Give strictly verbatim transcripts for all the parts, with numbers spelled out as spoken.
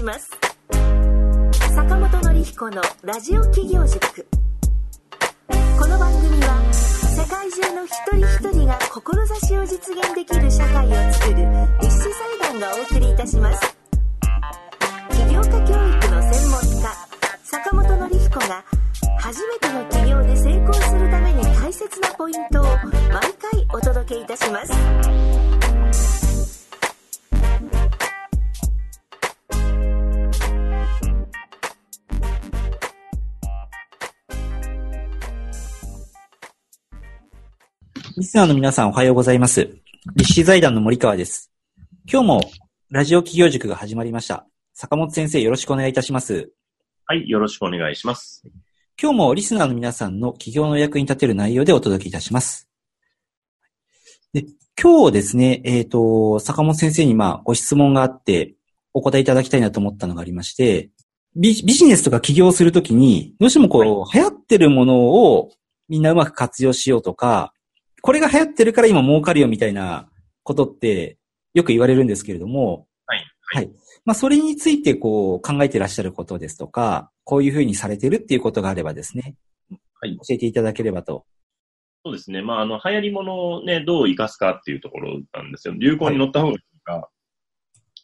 ます。坂本典彦のラジオ企業塾。この番組は世界中の一人一人が志を実現できる社会を作る立志財団がお送りいたします。起業家教育の専門家坂本典彦が初めての起業で成功するために大切なポイントを毎回お届けいたします。 リスナーの皆さんおはようございます。立志財団の森川です。今日もラジオ企業塾が始まりました。坂本先生、よろしくお願いいたします。 はい、よろしくお願いします。 今日もリスナーの皆さんの起業の役に立てる内容でお届けいたします。で、今日ですね、えっと、坂本先生にまあご質問があってお答えいただきたいなと思ったのがありまして、ビ, ビジネスとか起業するときにどうしてもこう、はい、流行ってるものをみんなうまく活用しようとか、これが流行ってるから今儲かるよみたいなことってよく言われるんですけれども、 はい。 はい。はい、まあ、それについてこう考えていらっしゃることですとか、こういうふうにされてるっていうことがあればですね、はい。教えていただければと。 そうですね。まあ、あの、流行り物をね、どう活かすかっていうところなんですよ。流行に乗った方がいいのか、はい、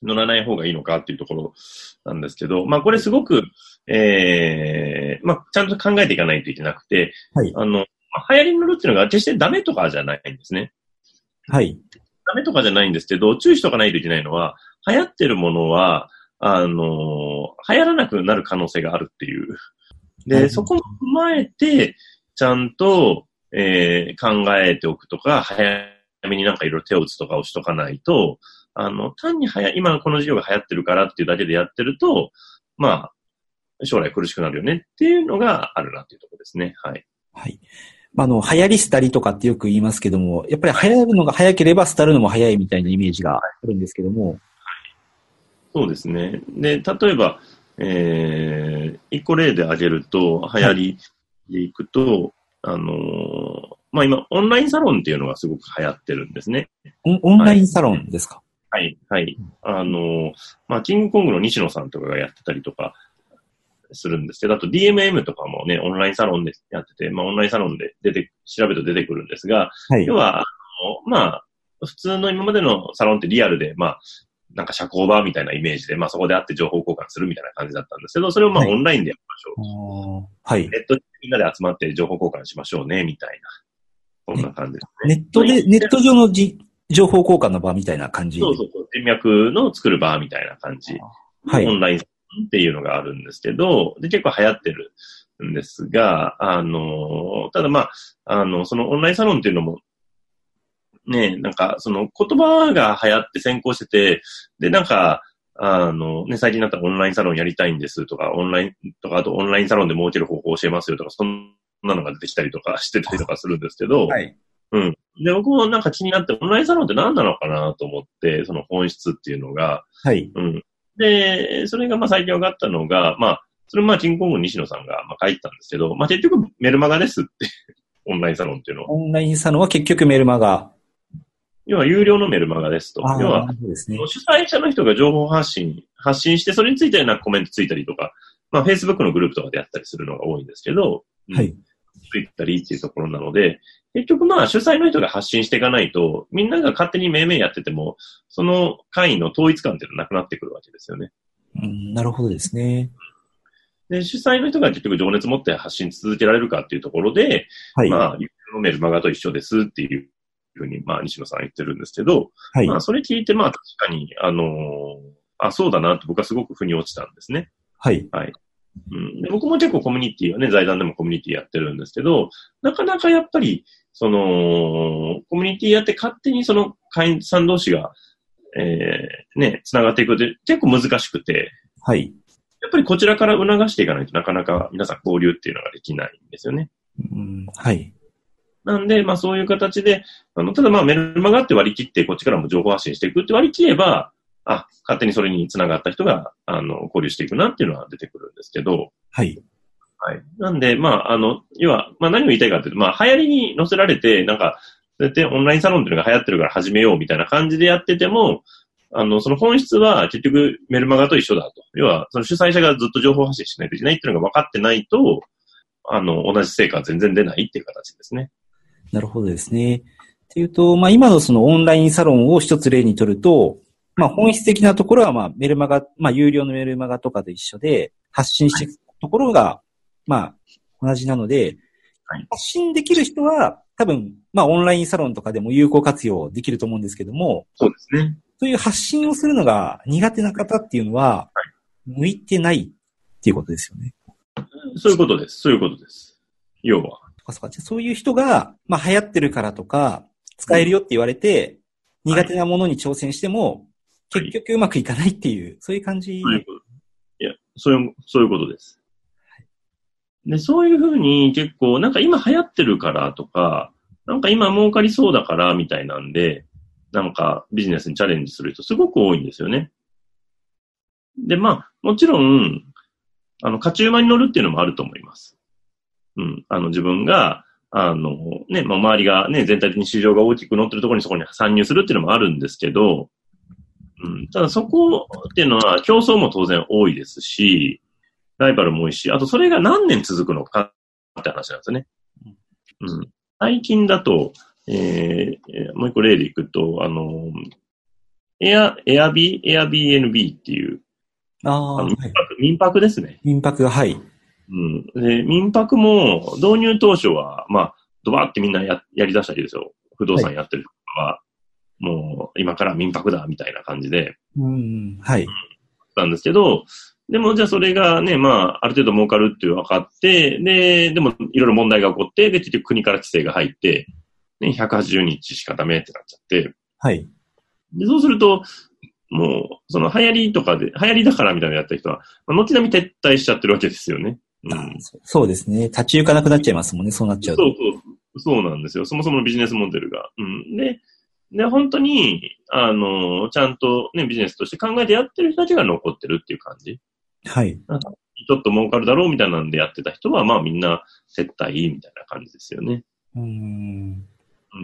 乗らない方がいいのかっていうところなんですけど、まあ、これすごく、ええー、まあ、ちゃんと考えていかないといけなくて、はい。あの、流行りに乗るっていうのが決してダメとかじゃないんですね。 はい。 ダメとかじゃないんですけど、注意しとかないといけないのは、流行ってるものは、あの、流行らなくなる可能性があるっていう。で、はい、そこを踏まえて、ちゃんと、えー、考えておくとか、早めになんかいろいろ手を打つとかをしとかないと、あの、単にはや、今この事業が流行ってるからっていうだけでやってると、まあ、将来苦しくなるよねっていうのがあるなっていうところですね。はい。 はい。あの、流行り廃りとかってよく言いますけども、やっぱり流行るのが早ければ廃るのも早いみたいなイメージがあるんですけども。はい。 そうですね。で、例えば、えー、一個例で挙げると、流行りでいくと、はい、あのー、まあ、今、オンラインサロンっていうのがすごく流行ってるんですね。 オン、オンラインサロンですか？ はい、はい。あのー、まあ、キングコングの西野さんとかがやってたりとか、するんですけど、あと ディーエムエム とかもね、オンラインサロンでやってて、まあオンラインサロンで出て、調べると出てくるんですが、はい、要は、あの、まあ、普通の今までのサロンってリアルで、まあ、なんか社交場みたいなイメージで、まあそこで会って情報交換するみたいな感じだったんですけど、それをまあオンラインでやりましょう。 はい。 ネットでみんなで集まって情報交換しましょうね、みたいな。そんな感じですね。ネットで、ネット上のじ情報交換の場みたいな感じ。 そうそうそう。人脈の作る場みたいな感じ。はい。オンラインっていうのがあるんですけど、で、結構流行ってるんですが、あの、ただまあ、あの、そのオンラインサロンっていうのも、ね、なんか、その言葉が流行って先行してて、で、なんか、あの、ね、最近だったらオンラインサロンやりたいんですとか、オンラインとか、あとオンラインサロンで儲ける方法を教えますよとか、そんなのが出てきたりとかしてたりとかするんですけど、はい。うん。で、僕もなんか気になって、オンラインサロンって何なのかなと思って、その本質っていうのが、はい。うん。で、それがまあ最近分かったのが、まあ、それまあ、キングコング西野さんがまあ書いてたんですけど、まあ結局メルマガですって、オンラインサロンっていうのは。 オンラインサロンは結局メルマガ。 要は有料のメルマガですと。要は、ですね、主催者の人が情報発信、発信して、それについてなんかコメントついたりとか、まあ Facebook のグループとかでやったりするのが多いんですけど、はい。ついたりっていうところなので、結局まあ主催の人が発信していかないと、みんなが勝手に命名やってても、その会員の統一感っていうのはなくなってくるわけですよね。 うん、なるほどですね。 で、主催の人が結局情熱持って発信続けられるかっていうところで、はい、まあ、有料のメルマガと一緒ですっていうふうに、まあ、西野さん言ってるんですけど、はい、まあ、それ聞いて、まあ、確かに、あのー、あ、そうだなって僕はすごく腑に落ちたんですね。はい。はい。うん、で僕も結構コミュニティはね、財団でもコミュニティやってるんですけど、なかなかやっぱり、その、コミュニティやって勝手にその会員さん同士が、えー、ね、繋がっていくって結構難しくて、はい。やっぱりこちらから促していかないとなかなか皆さん交流っていうのができないんですよね。 うん、はい。 なんで、まあそういう形で、あの、ただまあメルマガって割り切ってこっちからも情報発信していくって割り切れば、あ、勝手にそれに繋がった人が、あの、交流していくなっていうのは出てくるんですけど。はい。はい。なんで、まあ、あの、要は、まあ何を言いたいかというと、まあ流行りに乗せられて、なんか、そうやってオンラインサロンっていうのが流行ってるから始めようみたいな感じでやってても、 あの、その本質は結局メルマガと一緒だと。要は、その主催者がずっと情報発信しないといけないっていうのが分かってないと、あの、同じ成果は全然出ないっていう形ですね。 なるほどですね。っていうと、まあ今のそのオンラインサロンを一つ例にとると、まあ本質的なところはまあメルマガ、まあ有料のメルマガとかと一緒で発信していくところが、まあ同じなので、はい、発信できる人は多分、まあオンラインサロンとかでも有効活用できると思うんですけども、 そうですね。 そういう発信をするのが苦手な方っていうのは、向いてないっていうことですよね。 そういうことです。そういうことです。要は。 そういう人が、まあ流行ってるからとか、使えるよって言われて、うん、苦手なものに挑戦しても、はい、結局うまくいかないっていう、そういう感じ。 そういうこと。いや、そういう、そういうことです。はい、で、そういうふうに結構、なんか今流行ってるからとか、なんか今儲かりそうだからみたいなんで、なんかビジネスにチャレンジする人すごく多いんですよね。で、まあ、もちろん、あの、勝ち馬に乗るっていうのもあると思います。うん。あの、自分が、あの、ね、まあ、周りがね、全体的に市場が大きく乗ってるところにそこに参入するっていうのもあるんですけど、うん。ただそこっていうのは競争も当然多いですし、ライバルも多いし、あとそれが何年続くのかって話なんですよね。うん。最近だと、えー、もう一個例でいくと、あの、エア、エアビー、エアビーエヌビー っていう、 ああ、 民泊、民泊ですね。 民泊が、はい。 うん。で、民泊も導入当初は、まあ、ドバーってみんなや、やり出したわけですよ。不動産やってる人は、はい、もう、今から民泊だ、みたいな感じで。 うん、はい。 なんですけど、でも、じゃあそれがね、まあ、ある程度儲かるって分かって、で、でも、いろいろ問題が起こって、で、結局国から規制が入って、ね、ひゃくはちじゅうにちしかダメってなっちゃって。 はい。 で、そうすると、もう、その流行りとかで、流行りだからみたいなのやった人は、まあ、軒並み撤退しちゃってるわけですよね。 うん、そうですね。立ち行かなくなっちゃいますもんね、そうなっちゃうと。 そうそう。そうなんですよ。そもそものビジネスモデルが。うん。で、で、本当に、あの、ちゃんとね、ビジネスとして考えてやってる人たちが残ってるっていう感じ。 はい。 なんかちょっと儲かるだろうみたいなんでやってた人は、まあみんな撤退みたいな感じですよね。 うーん。 うん。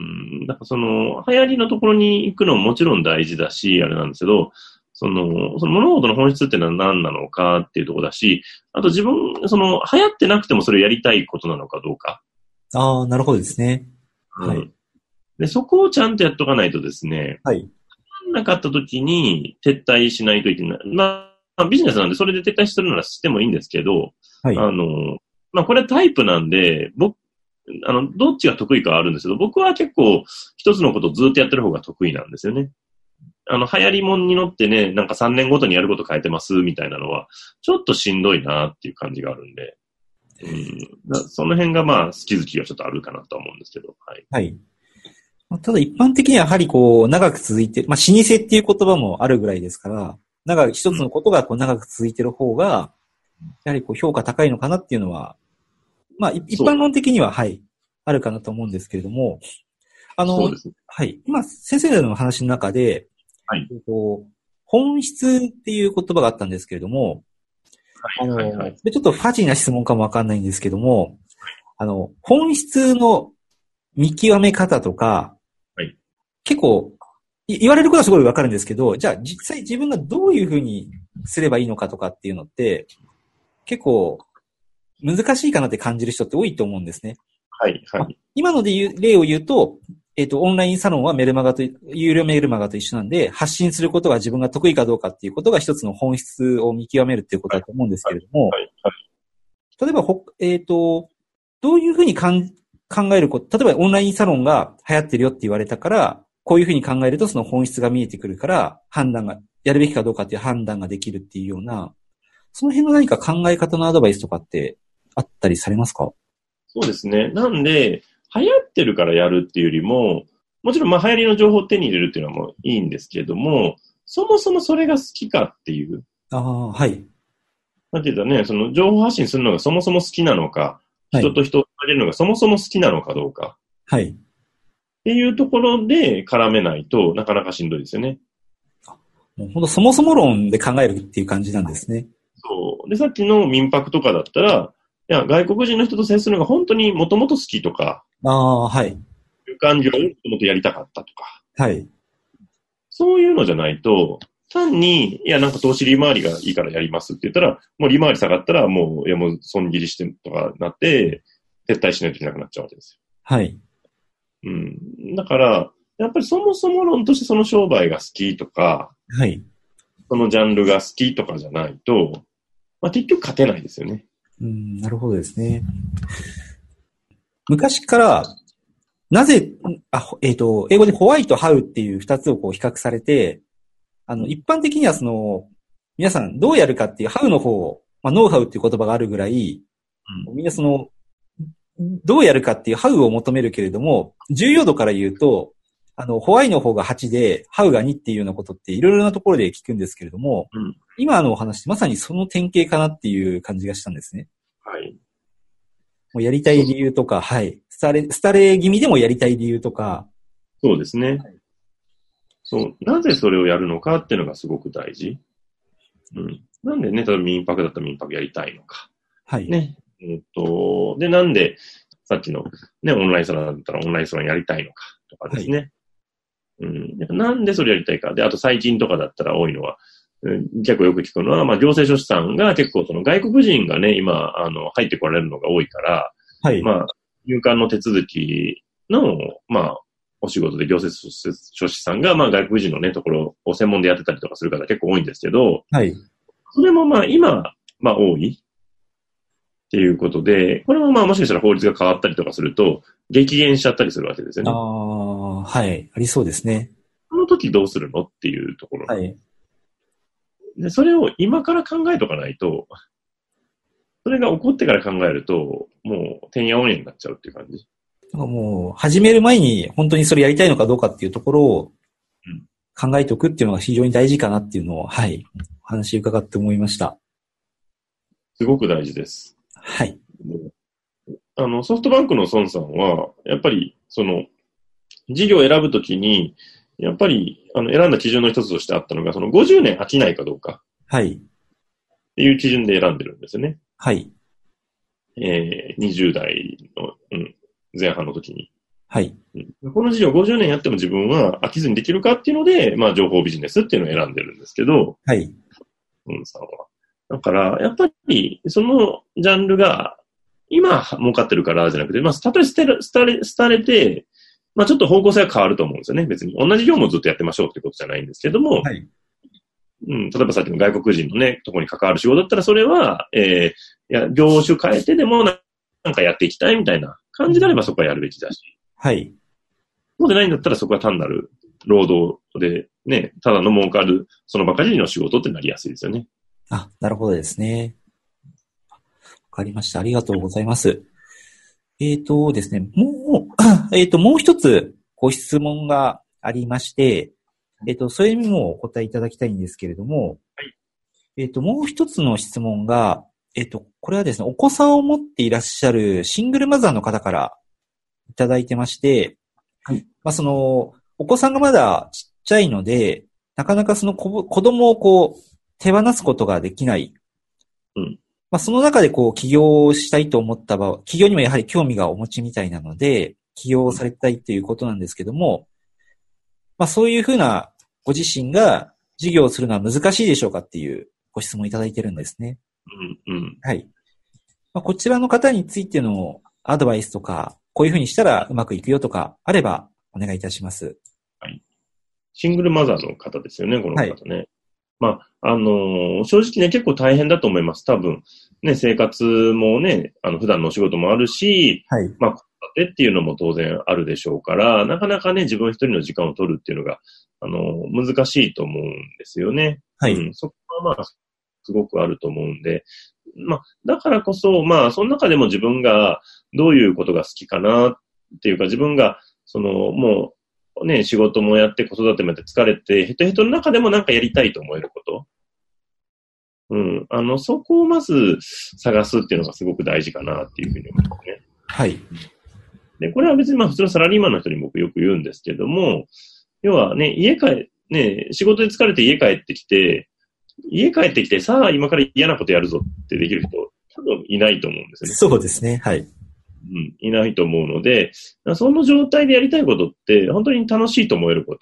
だからその、流行りのところに行くのももちろん大事だし、あれなんですけど、その、その物事の本質ってのは何なのかっていうところだし、あと自分、その、流行ってなくてもそれをやりたいことなのかどうか。 ああ、なるほどですね。はい、うん。 で、そこをちゃんとやっとかないとですね、 はい。 なかった時に撤退しないといけない。まあ、ビジネスなんでそれで撤退するならしてもいいんですけど、はい。あの、まあ、これタイプなんで、僕、あの、どっちが得意かはあるんですけど、僕は結構一つのことをずっとやってる方が得意なんですよね。あの、流行りもんに乗ってね、なんかさんねんごとにやること変えてますみたいなのは、ちょっとしんどいなっていう感じがあるんで、うん、その辺がまあ、好き好きがちょっとあるかなとは思うんですけど、はい。 はい。ただ一般的にはやはりこう、長く続いてる、まあ、老舗っていう言葉もあるぐらいですから、長く一つのことがこう長く続いてる方が、やはりこう評価高いのかなっていうのは、まあ、一般論的には、はい、あるかなと思うんですけれども、あの、そうですね、はい、今、先生の話の中で、はい、本質っていう言葉があったんですけれども、はいはいはい、あの、ちょっとファジーな質問かもわかんないんですけども、はい、あの、本質の見極め方とか、はい、結構、言われることはすごいわかるんですけど、じゃあ実際自分がどういうふうにすればいいのかとかっていうのって、結構難しいかなって感じる人って多いと思うんですね。 はい、はい。 今ので言う、例を言うと、えっと、オンラインサロンはメルマガと、有料メルマガと一緒なんで、発信することが自分が得意かどうかっていうことが一つの本質を見極めるっていうことだと思うんですけれども、はいはいはい、例えば、えっと、どういうふうにかん考えること、例えばオンラインサロンが流行ってるよって言われたから、こういうふうに考えるとその本質が見えてくるから、判断が、やるべきかどうかっていう判断ができるっていうような、その辺の何か考え方のアドバイスとかってあったりされますか？ そうですね。なんで、流行ってるからやるっていうよりも、もちろんまあ流行りの情報を手に入れるっていうのはもういいんですけれども、そもそもそれが好きかっていう。 ああ、はい。 なんていうかね、その情報発信するのがそもそも好きなのか、はい、人と人をつなげるのがそもそも好きなのかどうか。 はい。 っていうところで絡めないとなかなかしんどいですよね。 もうほんとそもそも論で考えるっていう感じなんですね。 そう。で、さっきの民泊とかだったら、いや、外国人の人と接するのが本当にもともと好きとか、 ああ、はい。 いう感情をもともとやりたかったとか。 はい。 そういうのじゃないと、単に、いや、なんか投資利回りがいいからやりますって言ったら、もう利回り下がったら、もう、いや、もう損切りしてとかなって、撤退しないといけなくなっちゃうわけですよ。 はい。 うん。だから、やっぱりそもそも論としてその商売が好きとか、 はい。 そのジャンルが好きとかじゃないと、まあ結局勝てないですよね。 うん、なるほどですね。昔から、なぜ、あ、えっと、英語でホワイト、ハウっていう二つをこう比較されて、あの、一般的にはその、皆さんどうやるかっていうハウの方を、まあ、ノウハウっていう言葉があるぐらい、うん、みんなその、どうやるかっていうハウを求めるけれども、重要度から言うと、あの、ホワイの方がはちで、ハウがにっていうようなことっていろいろなところで聞くんですけれども、うん、今のお話ってまさにその典型かなっていう感じがしたんですね。 はい。 もうやりたい理由とか、はい。スタレ、スタレ気味でもやりたい理由とか。 そうですね。はい、そう。なぜそれをやるのかっていうのがすごく大事。うん。なんでね、例えば民泊だったら民泊やりたいのか。 はい。 ね。えっと、で、なんで、さっきのね、オンラインサロンだったらオンラインサロンやりたいのかとかですね。はい、うん。なんでそれやりたいか。で、あと最近とかだったら多いのは、うん、結構よく聞くのは、まあ、行政書士さんが結構その外国人がね、今、あの、入ってこられるのが多いから、 はい。 まあ、入管の手続きの、まあ、お仕事で行政書士さんが、まあ、外国人のね、ところを専門でやってたりとかする方結構多いんですけど、 はい。 それもまあ、今、まあ、多いっていうことで、これもまあ、もしかしたら法律が変わったりとかすると、激減しちゃったりするわけですよね。 ああ、はい。ありそうですね。 その時どうするのっていうところ。 はい。 で、それを今から考えとかないと、それが起こってから考えると、もう、てんやわんやになっちゃうっていう感じ。 なんかもう、始める前に本当にそれやりたいのかどうかっていうところを考えておくっていうのが非常に大事かなっていうのを、はい、お話伺って思いました。 すごく大事です。 はい。 あの、ソフトバンクの孫さんは、やっぱり、その、事業を選ぶときに、やっぱり、あの、選んだ基準の一つとしてあったのが、そのごじゅうねん飽きないかどうか。 はい。 っていう基準で選んでるんですよね。 はい。 えー、にじゅう代の、うん、前半の時に。 はい。 うん、この事業ごじゅうねんやっても自分は飽きずにできるかっていうので、まあ、情報ビジネスっていうのを選んでるんですけど。 はい。 うん、さんは。だから、やっぱり、そのジャンルが、今儲かってるからじゃなくて、まあ、たとえ捨てる、捨てれ、捨てれて、まあちょっと方向性は変わると思うんですよね。別に同じ業務をずっとやってましょうってことじゃないんですけども、 はい。 うん、例えばさっきの外国人のね、ところに関わる仕事だったらそれは、えー、いや、業種変えてでもなんかやっていきたいみたいな感じであればそこはやるべきだし。 はい。 そうでないんだったらそこは単なる労働でね、ただの儲かるそのばかりの仕事ってなりやすいですよね。 あ、なるほどですね。わかりました。ありがとうございます。えっとですね、もう、えっと、もう一つご質問がありまして、えっと、それにもお答えいただきたいんですけれども、 はい、 えっと、もう一つの質問が、えっと、これはですね、お子さんを持っていらっしゃるシングルマザーの方からいただいてまして、はい。まあ、その、お子さんがまだちっちゃいので、なかなかその子、子供をこう、手放すことができない。 うん。 まあ、その中でこう起業したいと思った場合、起業にもやはり興味がお持ちみたいなので、起業されたいっていうことなんですけども、まあそういうふうなご自身が事業をするのは難しいでしょうかっていうご質問いただいてるんですね。 うんうん。 はい。まあ、こちらの方についてのアドバイスとか、こういうふうにしたらうまくいくよとかあればお願いいたします。 はい。シングルマザーの方ですよね、この方ね。はい、まあ、あのー、正直ね、結構大変だと思います。多分、ね、生活もね、あの、普段のお仕事もあるし、 はい。 まあ、子育てっていうのも当然あるでしょうから、なかなかね、自分一人の時間を取るっていうのが、あのー、難しいと思うんですよね。 はい。 うん、そこはまあ、すごくあると思うんで、まあ、だからこそ、まあ、その中でも自分がどういうことが好きかなっていうか、自分が、その、もう、ね、仕事もやって子育てもやって疲れて、ヘトヘトの中でもなんかやりたいと思えること。うん。あの、そこをまず探すっていうのがすごく大事かなっていうふうに思いますね。 はい。 で、これは別にまあ普通のサラリーマンの人に僕よく言うんですけども、要はね、家帰、ね、仕事で疲れて家帰ってきて、家帰ってきて、さあ今から嫌なことやるぞってできる人、多分いないと思うんですよね。 そうですね。はい。 うん、いないと思うので、その状態でやりたいことって、本当に楽しいと思えること。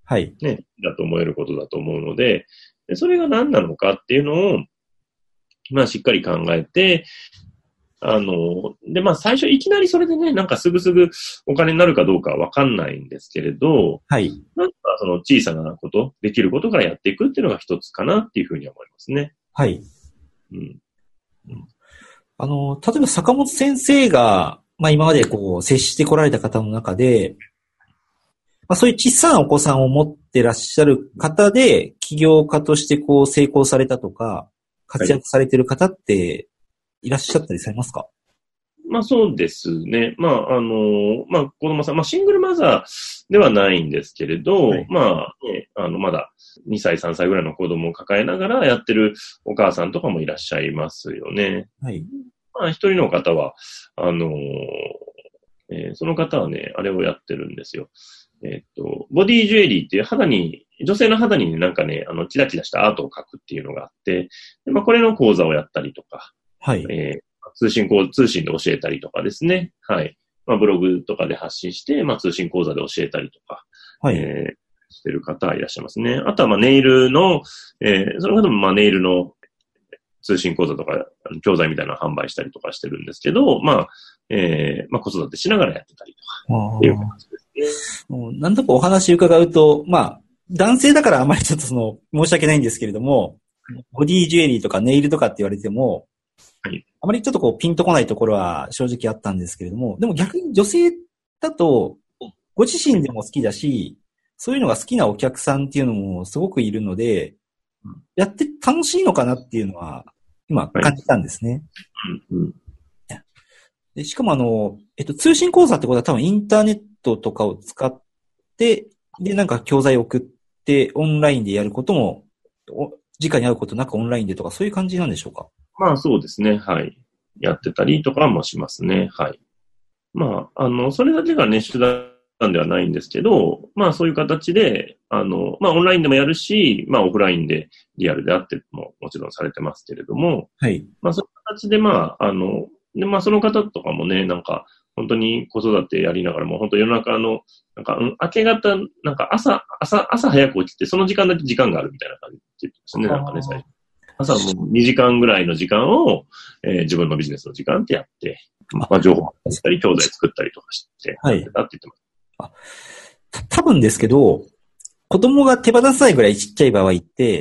はい。 ね、だと思えることだと思うので、でそれが何なのかっていうのを、まあしっかり考えて、あの、で、まあ最初いきなりそれでね、なんかすぐすぐお金になるかどうかはわかんないんですけれど、 はい。 なんかその小さなこと、できることからやっていくっていうのが一つかなっていうふうに思いますね。 はい。 うん。 あの、例えば坂本先生が、まあ今までこう接してこられた方の中で、まあそういう小さなお子さんを持ってらっしゃる方で、起業家としてこう成功されたとか、活躍されてる方っていらっしゃったりされますか？ まあそうですね。まああの、まあ子供さん、まあシングルマザーではないんですけれど、はい、まあ、ね、あのまだにさいさんさいぐらいの子供を抱えながらやってるお母さんとかもいらっしゃいますよね。 はい。 まあ一人の方は、あの、えー、その方はね、あれをやってるんですよ。えっと、ボディジュエリーっていう肌に、女性の肌になんかね、あの、キラキラしたアートを描くっていうのがあって、でまあこれの講座をやったりとか、 はい。 えー、通信講、通信で教えたりとかですね。はい。まあブログとかで発信して、まあ通信講座で教えたりとか、 はい。 えー、してる方いらっしゃいますね。あとはまあネイルの、えー、その方もまあネイルの通信講座とか、教材みたいなのを販売したりとかしてるんですけど、まあ、えー、まあ子育てしながらやってたりとか、っていう感じですね。 なんとかお話伺うと、まあ、男性だからあまりちょっとその、申し訳ないんですけれども、ボディジュエリーとかネイルとかって言われても、 はい、 あまりちょっとこうピンとこないところは正直あったんですけれども、でも逆に女性だと、ご自身でも好きだし、そういうのが好きなお客さんっていうのもすごくいるので、やって楽しいのかなっていうのは、今感じたんですね。 はいうんうん、 でしかもあの、えっと、通信講座ってことは多分インターネットとかを使って、で、なんか教材を送ってオンラインでやることも、直に会うことなくオンラインでとかそういう感じなんでしょうか？ まあそうですね。はい。やってたりとかもしますね。はい。まあ、あの、それだけがね、手段ではないんですけど、まあそういう形で、あの、まあオンラインでもやるし、まあオフラインでリアルであってももちろんされてますけれども、 はい。 まあそういう形でまあ、あの、で、まあその方とかもね、なんか、本当に子育てやりながらも、本当夜中の、なんか、うん、明け方、なんか朝、朝、朝早く起きて、その時間だけ時間があるみたいな感じですね、なんかね、最初。朝もうにじかんぐらいの時間を、えー、自分のビジネスの時間ってやって、まあ情報を発したり、教材作ったりとかして、 はい。 やってたって言ってます。 あ、た多分ですけど、子供が手放さないぐらいちっちゃい場合って、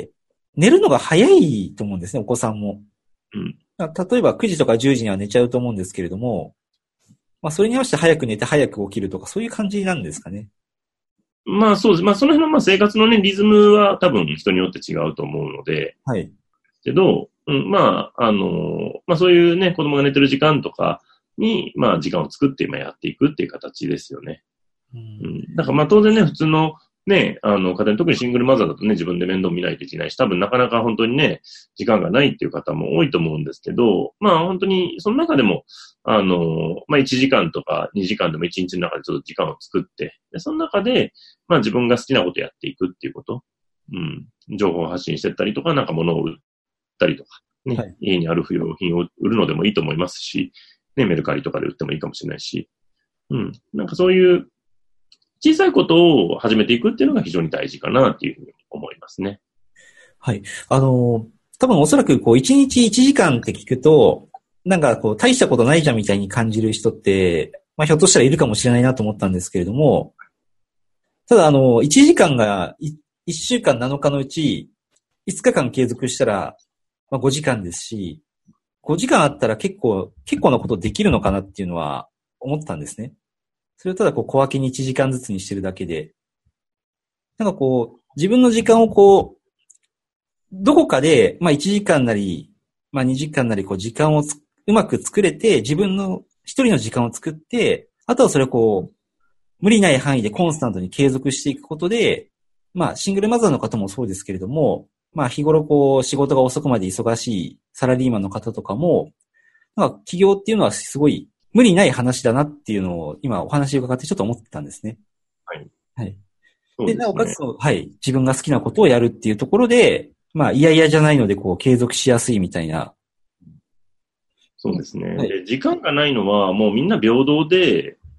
寝るのが早いと思うんですね、お子さんも。 うん。 例えばくじとかじゅうじには寝ちゃうと思うんですけれども、まあそれに合わせて早く寝て早く起きるとかそういう感じなんですかね。 まあそうです。まあその辺のまあ生活のね、リズムは多分人によって違うと思うので、 はい。 けど、うん、まあ、あの、まあそういうね、子供が寝てる時間とかに、まあ時間を作って今やっていくっていう形ですよね。うん。うん、だからまあ当然ね、普通のね、あの、家庭、特にシングルマザーだとね、自分で面倒見ないといけないし、多分なかなか本当にね、時間がないっていう方も多いと思うんですけど、まあ本当に、その中でも、あの、まあいちじかんとかにじかんでもいちにちの中でちょっと時間を作って、でその中で、まあ自分が好きなことをやっていくっていうこと、うん、情報を発信していったりとか、なんか物を売ったりとか、ね、はい、家にある不要品を売るのでもいいと思いますし、ね、メルカリとかで売ってもいいかもしれないし、うん、なんかそういう、小さいことを始めていくっていうのが非常に大事かなっていうふうに思いますね。 はい。あの、多分おそらくこういちにちいちじかんって聞くと、なんかこう大したことないじゃんみたいに感じる人って、まあひょっとしたらいるかもしれないなと思ったんですけれども、ただあの、いちじかんがいっしゅうかんなのかのうちいつかかん継続したら、まあごじかんですし、ごじかんあったら結構、結構なことできるのかなっていうのは思ったんですね。それをただこう小分けにいちじかんずつにしてるだけで、なんかこう、自分の時間をこう、どこかで、まあいちじかんなり、まあにじかんなりこう時間をつうまく作れて、自分の一人の時間を作って、あとはそれをこう、無理ない範囲でコンスタントに継続していくことで、まあシングルマザーの方もそうですけれども、まあ日頃こう仕事が遅くまで忙しいサラリーマンの方とかも、なんか起業っていうのはすごい無理ない話だなっていうのを今お話を伺ってちょっと思ってたんですね。 はい。 はい。 そうですね。 で、なおかつ、はい。自分が好きなことをやるっていうところで、まあ、いやいやじゃないので、こう、継続しやすいみたいな。 そうですね。 はい、 で、時間がないのは、もうみんな平等で、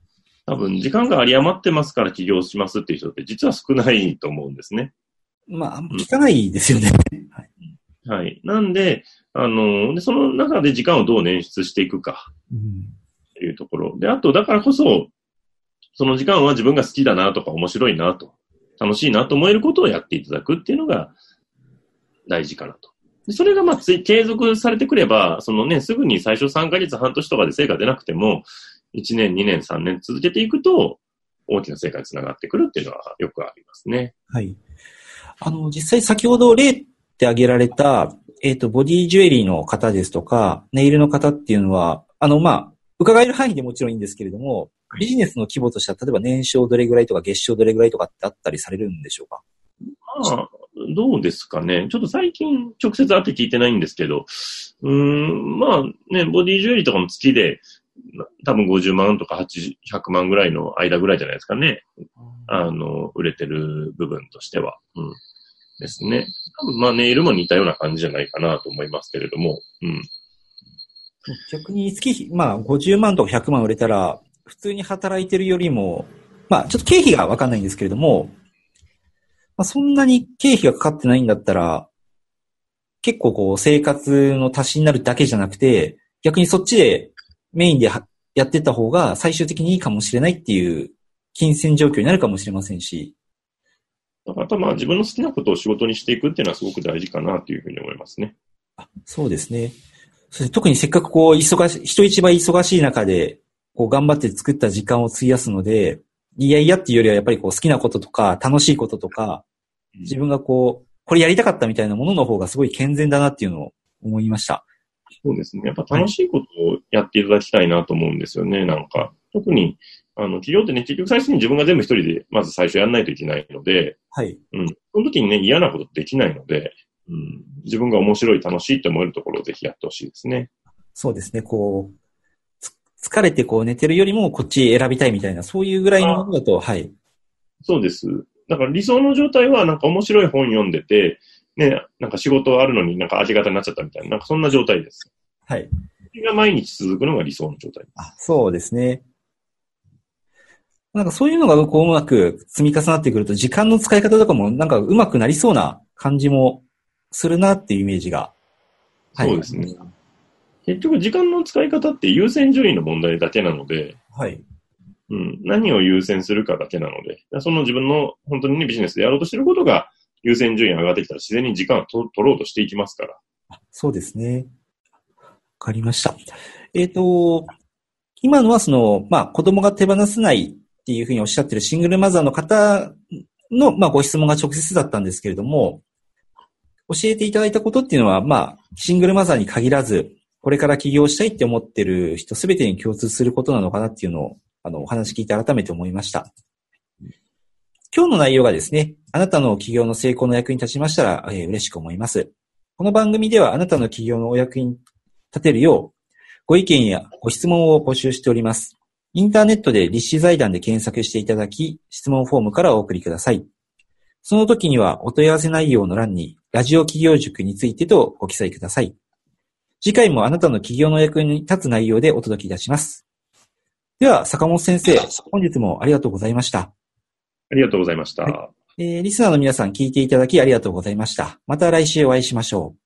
多分時間が有り余ってますから起業しますっていう人って実は少ないと思うんですね。 まあ、聞かないですよね。 はい。はい。なんで、あの、で、その中で時間をどう捻出していくか。っていうところ。で、あと、だからこそ、その時間は自分が好きだなとか面白いなと、楽しいなと思えることをやっていただくっていうのが大事かなと。でそれがまあつい継続されてくれば、そのね、すぐに最初さんかげつ、半年とかで成果出なくても、いちねん、にねん、さんねん続けていくと、大きな成果につながってくるっていうのはよくありますね。 はい。あの、実際先ほど例って挙げられた、えっと、ボディジュエリーの方ですとか、ネイルの方っていうのは、あの、まあ、伺える範囲でもちろんいいんですけれども、ビジネスの規模としては、例えば年商どれぐらいとか月商どれぐらいとかってあったりされるんでしょうか？ まあ、どうですかね。ちょっと最近直接会って聞いてないんですけど、うーん、まあね、ボディジュエリーとかも月で、多分ごじゅうまんとかはちじゅう、ひゃくまんぐらいの間ぐらいじゃないですかね。あの、売れてる部分としては。うん。ですね。多分まあネイルも似たような感じじゃないかなと思いますけれども。うん。 逆に月、まあごじゅうまんとかひゃくまん売れたら、普通に働いてるよりも、まあちょっと経費がわかんないんですけれども、まあそんなに経費がかかってないんだったら、結構こう生活の足しになるだけじゃなくて、逆にそっちでメインでやってった方が最終的にいいかもしれないっていう金銭状況になるかもしれませんし。 だからあとまあ自分の好きなことを仕事にしていくっていうのはすごく大事かなというふうに思いますね。 あ、そうですね。それ特にせっかくこう忙しい、人一倍忙しい中で、こう頑張って作った時間を費やすので、いやいやっていうよりはやっぱりこう好きなこととか楽しいこととか、自分がこう、これやりたかったみたいなものの方がすごい健全だなっていうのを思いました。 そうですね。やっぱ楽しいことをやっていただきたいなと思うんですよね。なんか、特に、あの、企業ってね、結局最初に自分が全部一人でまず最初やらないといけないので、 はい。 うん。その時にね、嫌なことできないので、うん、自分が面白い、楽しいって思えるところをぜひやってほしいですね。 そうですね。こう、疲れてこう寝てるよりもこっち選びたいみたいな、そういうぐらいのものだと、はい。そうです。だから理想の状態はなんか面白い本読んでて、ね、なんか仕事あるのになんか味方になっちゃったみたいな、なんかそんな状態です。 はい。 それが毎日続くのが理想の状態です。 あ、そうですね。なんかそういうのがこううまく積み重なってくると、時間の使い方とかもなんかうまくなりそうな感じもするなっていうイメージが。 はい、そうですね。結局時間の使い方って優先順位の問題だけなので、 はい。 うん、何を優先するかだけなので、その自分の本当に、ね、ビジネスでやろうとしていることが優先順位上がってきたら自然に時間をと取ろうとしていきますから。 そうですね。わかりました。えっと、今のはその、まあ子供が手放せないっていうふうにおっしゃってるシングルマザーの方の、まあご質問が直接だったんですけれども、教えていただいたことっていうのは、まあシングルマザーに限らず、これから起業したいって思ってる人すべてに共通することなのかなっていうのを、あの、お話聞いて改めて思いました。今日の内容がですね、あなたの起業の成功の役に立ちましたら、えー、嬉しく思います。この番組ではあなたの起業のお役に立てるよう、ご意見やご質問を募集しております。インターネットで立志財団で検索していただき、質問フォームからお送りください。その時にはお問い合わせ内容の欄に、ラジオ起業塾についてとご記載ください。次回もあなたの起業の役に立つ内容でお届けいたします。では、坂本先生、本日もありがとうございました。 ありがとうございました。 はい、えー、リスナーの皆さん聞いていただきありがとうございました。また来週お会いしましょう。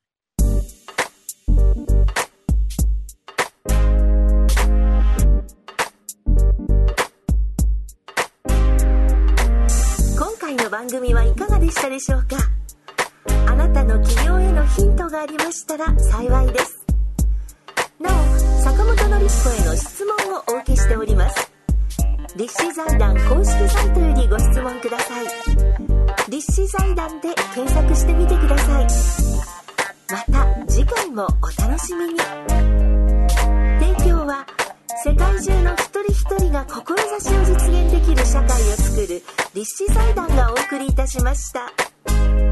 今回の番組はいかがでしたでしょうか？あなたの起業へのヒントがありましたら幸いです。なお、坂本典彦への質問をお受けしております。立志財団公式サイトよりご質問ください。立志財団で検索してみてください。また次回もお楽しみに。提供は世界中の一人一人が志を実現できる社会を作る立志財団がお送りいたしました。